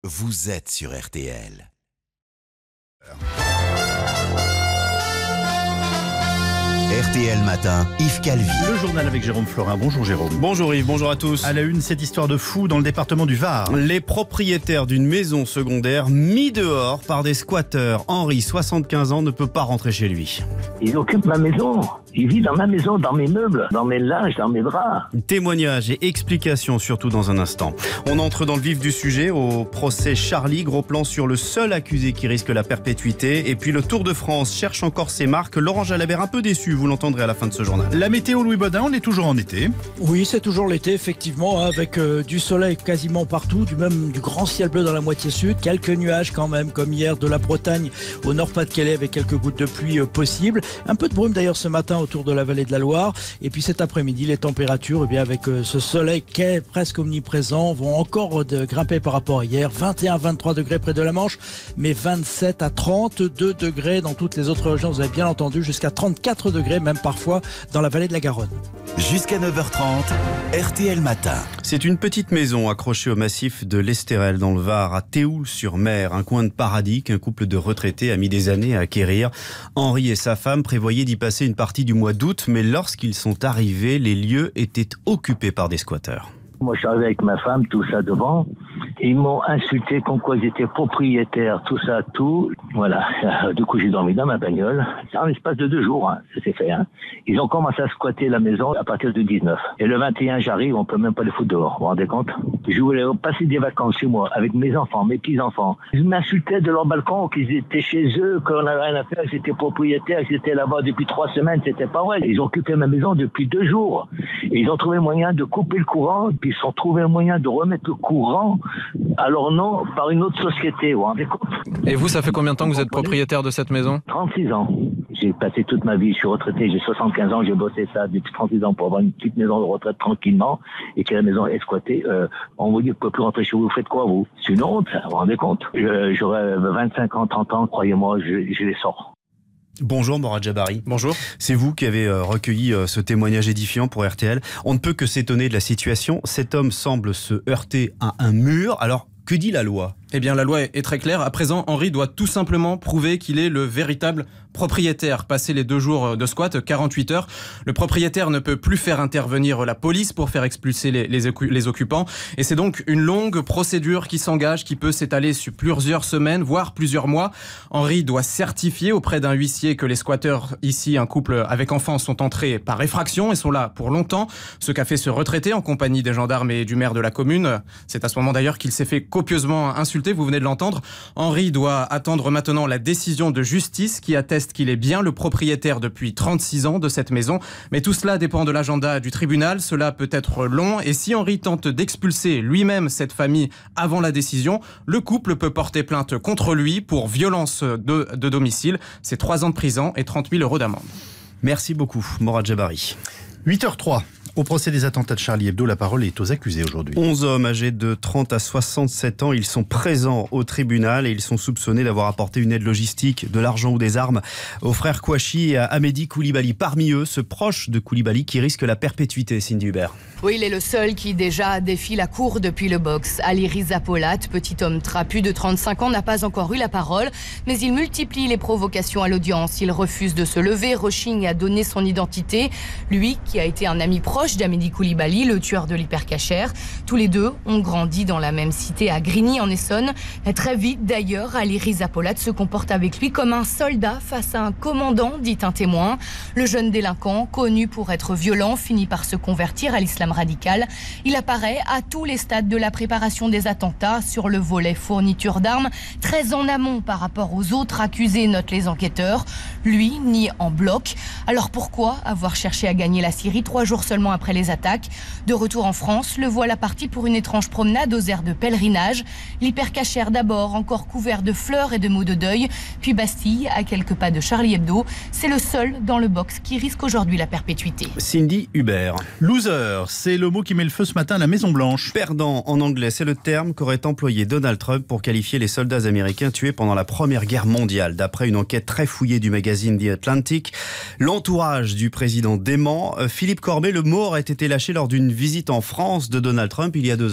vous êtes sur RTL. RTL Matin, Yves Calvi. Le journal avec Jérôme Florin. Bonjour Jérôme. Bonjour Yves, bonjour à tous. À la une, cette histoire de fou dans le département du Var. Les propriétaires d'une maison secondaire mis dehors par des squatteurs. Henri, 75 ans, ne peut pas rentrer chez lui. Il occupe ma maison. Il vit dans ma maison, dans mes meubles, dans mes linges, dans mes draps. Témoignages et explications surtout dans un instant. On entre dans le vif du sujet au procès Charlie. Gros plan sur le seul accusé qui risque la perpétuité. Et puis le Tour de France cherche encore ses marques. Laurent Jalabert un peu déçu, vous l'entendrez à la fin de ce journal. La météo Louis Baudin, on est toujours en été. Oui, c'est toujours l'été, effectivement, avec du soleil quasiment partout, du grand ciel bleu dans la moitié sud, quelques nuages quand même, comme hier, de la Bretagne au Nord-Pas-de-Calais, avec quelques gouttes de pluie possibles. Un peu de brume d'ailleurs ce matin autour de la vallée de la Loire. Et puis cet après-midi, les températures, eh bien, avec ce soleil qui est presque omniprésent, vont encore grimper par rapport à hier. 21-23 degrés près de la Manche, mais 27 à 32 degrés dans toutes les autres régions, vous avez bien entendu, jusqu'à 34 degrés, même parfois dans la vallée de la Garonne. Jusqu'à 9h30, RTL Matin. C'est une petite maison accrochée au massif de l'Estérel dans le Var, à Théoul-sur-Mer, un coin de paradis qu'un couple de retraités a mis des années à acquérir. Henri et sa femme prévoyaient d'y passer une partie du mois d'août, mais lorsqu'ils sont arrivés, les lieux étaient occupés par des squatteurs. Moi, je suis arrivé avec ma femme, tout ça devant. Ils m'ont insulté comme quoi ils étaient propriétaires, tout ça, tout. Voilà. Du coup, j'ai dormi dans ma bagnole. C'est en l'espace de 2 jours, hein. Ça s'est fait, hein. Ils ont commencé à squatter la maison à partir du 19. Et le 21, j'arrive, on peut même pas les foutre dehors. Vous vous rendez compte? Je voulais passer des vacances chez moi avec mes enfants, mes petits-enfants. Ils m'insultaient de leur balcon qu'ils étaient chez eux, qu'on n'avait rien à faire, qu'ils étaient propriétaires, qu'ils étaient là-bas depuis 3 semaines. C'était pas vrai. Ils ont occupé ma maison depuis 2 jours. Et ils ont trouvé moyen de couper le courant, puis ils ont trouvé un moyen de remettre le courant à leur nom par une autre société. Vous vous rendez compte? Et vous, ça fait combien de temps que vous êtes propriétaire de cette maison? 36 ans. J'ai passé toute ma vie, je suis retraité, j'ai 75 ans, j'ai bossé ça depuis 36 ans pour avoir une petite maison de retraite tranquillement, et que la maison est squattée. On vous dit que vous ne pouvez plus rentrer chez vous, vous faites quoi vous? C'est une honte, vous vous rendez compte? J'aurai 25 ans, 30 ans, croyez-moi, je les sors. Bonjour Morad Jabari. Bonjour. C'est vous qui avez recueilli ce témoignage édifiant pour RTL. On ne peut que s'étonner de la situation. Cet homme semble se heurter à un mur. Alors, que dit la loi ? Eh bien, la loi est très claire. À présent, Henri doit tout simplement prouver qu'il est le véritable propriétaire. Passé les 2 jours de squat, 48 heures, le propriétaire ne peut plus faire intervenir la police pour faire expulser les occupants. Et c'est donc une longue procédure qui s'engage, qui peut s'étaler sur plusieurs semaines, voire plusieurs mois. Henri doit certifier auprès d'un huissier que les squatteurs, ici un couple avec enfants, sont entrés par effraction et sont là pour longtemps. Ce qu'a fait ce retraité en compagnie des gendarmes et du maire de la commune. C'est à ce moment d'ailleurs qu'il s'est fait copieusement insulter. Vous venez de l'entendre. Henri doit attendre maintenant la décision de justice qui atteste qu'il est bien le propriétaire depuis 36 ans de cette maison. Mais tout cela dépend de l'agenda du tribunal. Cela peut être long. Et si Henri tente d'expulser lui-même cette famille avant la décision, le couple peut porter plainte contre lui pour violence de domicile. C'est 3 ans de prison et 30 000 € d'amende. Merci beaucoup, Morad Jabari. 8h03. Au procès des attentats de Charlie Hebdo, la parole est aux accusés aujourd'hui. 11 hommes âgés de 30 à 67 ans, ils sont présents au tribunal et ils sont soupçonnés d'avoir apporté une aide logistique, de l'argent ou des armes aux frères Kouachi et à Amédi Koulibaly. Parmi eux, ce proche de Koulibaly qui risque la perpétuité, Cindy Hubert. Oui, il est le seul qui déjà défie la cour depuis le box. Ali Riza Polat, petit homme trapu de 35 ans, n'a pas encore eu la parole, mais il multiplie les provocations à l'audience. Il refuse de se lever, rechigne à donner son identité. Lui, qui a été un ami proche d'Amédi Koulibaly, le tueur de l'hypercachère. Tous les deux ont grandi dans la même cité à Grigny en Essonne. Et très vite d'ailleurs, Ali Riza Polat se comporte avec lui comme un soldat face à un commandant, dit un témoin. Le jeune délinquant, connu pour être violent, finit par se convertir à l'islam radical. Il apparaît à tous les stades de la préparation des attentats sur le volet fourniture d'armes, très en amont par rapport aux autres accusés, notent les enquêteurs. Lui nie en bloc. Alors pourquoi avoir cherché à gagner la Syrie 3 jours seulement après les attaques? De retour en France, le voilà parti pour une étrange promenade aux airs de pèlerinage. L'hypercachère d'abord, encore couvert de fleurs et de mots de deuil, puis Bastille, à quelques pas de Charlie Hebdo. C'est le seul dans le box qui risque aujourd'hui la perpétuité. Cindy Hubert. Loser, c'est le mot qui met le feu ce matin à la Maison-Blanche. Perdant en anglais, c'est le terme qu'aurait employé Donald Trump pour qualifier les soldats américains tués pendant la Première Guerre mondiale. D'après une enquête très fouillée du magazine The Atlantic, l'entourage du président dément. Philippe Corbet, le mot aurait été lâché lors d'une visite en France de Donald Trump il y a 2 ans.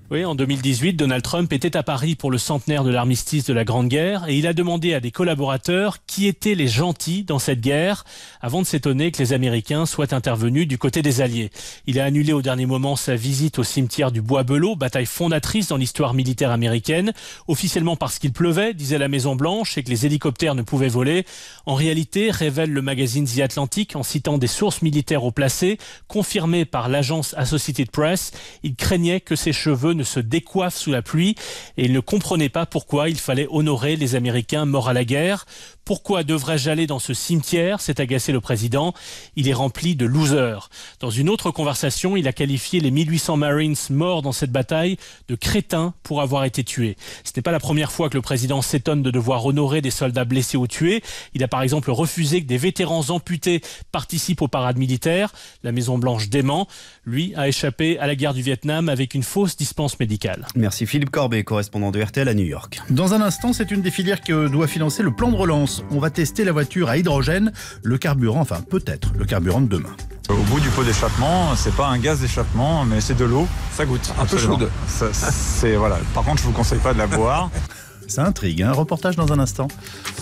Oui, en 2018, Donald Trump était à Paris pour le centenaire de l'armistice de la Grande Guerre et il a demandé à des collaborateurs qui étaient les gentils dans cette guerre avant de s'étonner que les Américains soient intervenus du côté des Alliés. Il a annulé au dernier moment sa visite au cimetière du Bois-Belot, bataille fondatrice dans l'histoire militaire américaine, officiellement parce qu'il pleuvait, disait la Maison-Blanche, et que les hélicoptères ne pouvaient voler. En réalité, révèle le magazine The Atlantic en citant des sources militaires haut placées, confirmées par l'agence Associated Press, il craignait que ses cheveux ne se décoiffent sous la pluie et il ne comprenait pas pourquoi il fallait honorer les Américains morts à la guerre. Pourquoi devrais-je aller dans ce cimetière ? S'est agacé le président. Il est rempli de losers. Dans une autre conversation, il a qualifié les 1800 Marines morts dans cette bataille de crétins pour avoir été tués. Ce n'est pas la première fois que le président s'étonne de devoir honorer des soldats blessés ou tués. Il a par exemple refusé que des vétérans amputés participent aux parades militaires. La Maison-Blanche dément. Lui a échappé à la guerre du Vietnam avec une fausse dispense médicale. Merci Philippe Corbet, correspondant de RTL à New York. Dans un instant, c'est une des filières que doit financer le plan de relance. On va tester la voiture à hydrogène, le carburant, enfin peut-être le carburant de demain. Au bout du pot d'échappement, c'est pas un gaz d'échappement, mais c'est de l'eau. Ça goûte un peu chaude. Voilà. Par contre, je vous conseille pas de la boire. Ça intrigue, hein ? Reportage dans un instant.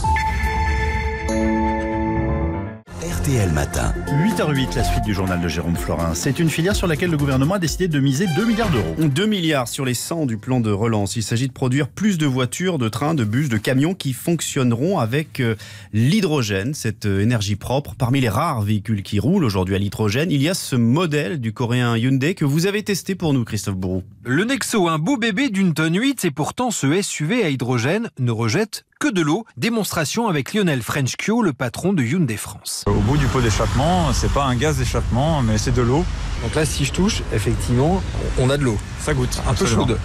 RTL Matin. 8h08, la suite du journal de Jérôme Florin. C'est une filière sur laquelle le gouvernement a décidé de miser 2 milliards d'euros. 2 milliards sur les 100 du plan de relance. Il s'agit de produire plus de voitures, de trains, de bus, de camions qui fonctionneront avec l'hydrogène, cette énergie propre. Parmi les rares véhicules qui roulent aujourd'hui à l'hydrogène, il y a ce modèle du coréen Hyundai que vous avez testé pour nous, Christophe Bourou. Le Nexo, un beau bébé d'une tonne 8, et pourtant ce SUV à hydrogène ne rejette que de l'eau. Démonstration avec Lionel Frenchkio, le patron de Hyundai France. Au bout du pot d'échappement, c'est pas un gaz d'échappement, mais c'est de l'eau. Donc là, si je touche, effectivement, on a de l'eau. Ça goûte un peu chaude.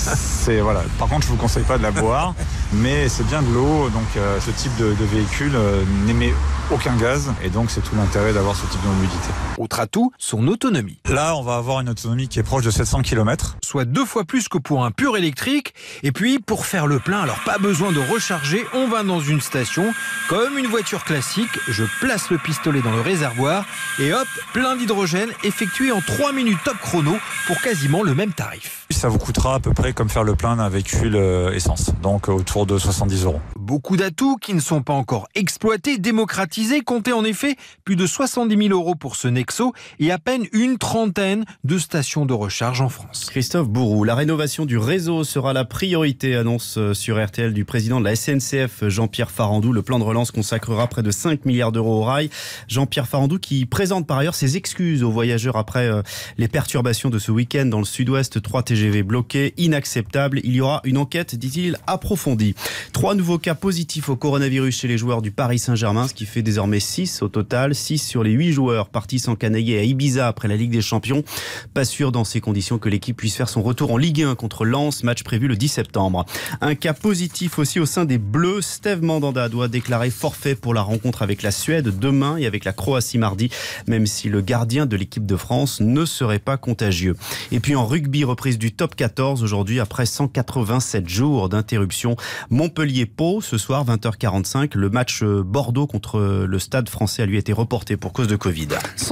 Voilà. Par contre, je vous conseille pas de la boire, mais c'est bien de l'eau. Donc ce type de véhicule n'émet aucun gaz, et donc c'est tout l'intérêt d'avoir ce type de mobilité. Autre atout, son autonomie. Là, on va avoir une autonomie qui est proche de 700 km. Soit 2 fois plus que pour un pur électrique. Et puis, pour faire le plein, alors pas besoin de recharger, on va dans une station. Comme une voiture classique, je place le pistolet dans le réservoir et hop, plein d'hydrogène effectué en 3 minutes top chrono pour quasiment le même tarif. Ça vous coûtera à peu près comme faire le plein d'un véhicule essence, donc autour de 70 €. Beaucoup d'atouts qui ne sont pas encore exploités, démocratisés. Comptez en effet plus de 70 000 € pour ce Nexo et à peine une trentaine de stations de recharge en France. Christophe Bourou, la rénovation du réseau sera la priorité, annonce sur RTL du président de la SNCF, Jean-Pierre Farandou. Le plan de relance consacrera près de 5 milliards d'euros au rail. Jean-Pierre Farandou qui présente par ailleurs ses excuses aux voyageurs après les perturbations de ce week-end dans le sud-ouest. 3 TGV bloqués, inacceptable. Il y aura une enquête, dit-il, approfondie. 3 nouveaux cas positifs au coronavirus chez les joueurs du Paris Saint-Germain, ce qui fait désormais 6 au total. 6 sur les 8 joueurs partis s'encanailler à Ibiza après la Ligue des Champions. Pas sûr dans ces conditions que l'équipe puisse faire son retour en Ligue 1 contre Lens, match prévu le 10 septembre. Un cas positif aussi au sein des Bleus. Steve Mandanda doit déclarer forfait pour la rencontre avec la Suède demain et avec la Croatie mardi, même si le gardien de l'équipe de France ne serait pas contagieux. Et puis en rugby, reprise du top 14 aujourd'hui après 187 jours d'interruption. Montpellier-Pau, ce soir 20h45. Le match Bordeaux contre le Stade français a lui été reporté pour cause de Covid.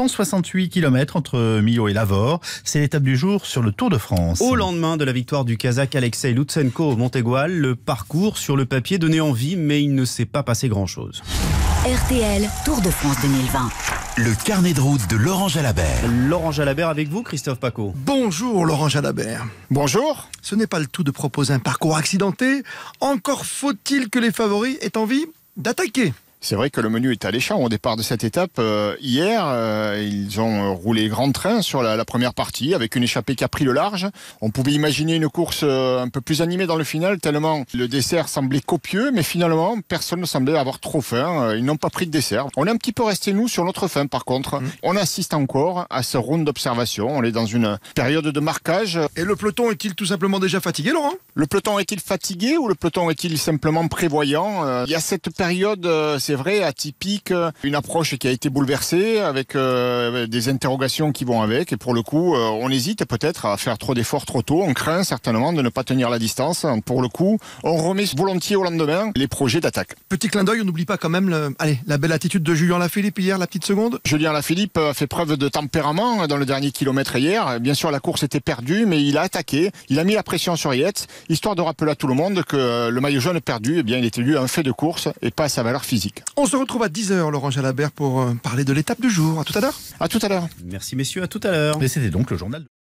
168 km entre Millau et Lavore. C'est l'étape du jour sur le Tour de France. Au lendemain de la victoire du Kazakh Alexei Lutsenko au Montégoal, le parcours sur le papier donnait envie, mais il ne s'est pas passé grand-chose. RTL Tour de France 2020. Le carnet de route de Laurent Jalabert. Laurent Jalabert avec vous, Christophe Paco. Bonjour Laurent Jalabert. Bonjour. Ce n'est pas le tout de proposer un parcours accidenté. Encore faut-il que les favoris aient envie d'attaquer. C'est vrai que le menu est alléchant au départ de cette étape. Hier, ils ont roulé grand train sur la première partie avec une échappée qui a pris le large. On pouvait imaginer une course un peu plus animée dans le final tellement le dessert semblait copieux, mais finalement, personne ne semblait avoir trop faim. Ils n'ont pas pris de dessert. On est un petit peu resté, nous, sur notre faim par contre. On assiste encore à ce round d'observation. On est dans une période de marquage. Et le peloton est-il tout simplement déjà fatigué, Laurent ? Le peloton est-il fatigué ou le peloton est-il simplement prévoyant ? Il y a cette période, c'est c'est vrai, atypique, une approche qui a été bouleversée avec des interrogations qui vont avec. Et pour le coup, on hésite peut-être à faire trop d'efforts trop tôt. On craint certainement de ne pas tenir la distance. Pour le coup, on remet volontiers au lendemain les projets d'attaque. Petit clin d'œil, on n'oublie pas quand même la belle attitude de Julien Lafilippe hier, la petite seconde. Julien Lafilippe a fait preuve de tempérament dans le dernier kilomètre hier. Bien sûr, la course était perdue, mais il a attaqué. Il a mis la pression sur Yates, histoire de rappeler à tout le monde que le maillot jaune perdu, eh bien, il était lui un fait de course et pas sa valeur physique. On se retrouve à 10h, Laurent Jalabert, pour parler de l'étape du jour. À tout à l'heure. À tout à l'heure. Merci messieurs, à tout à l'heure. Et c'était donc le journal.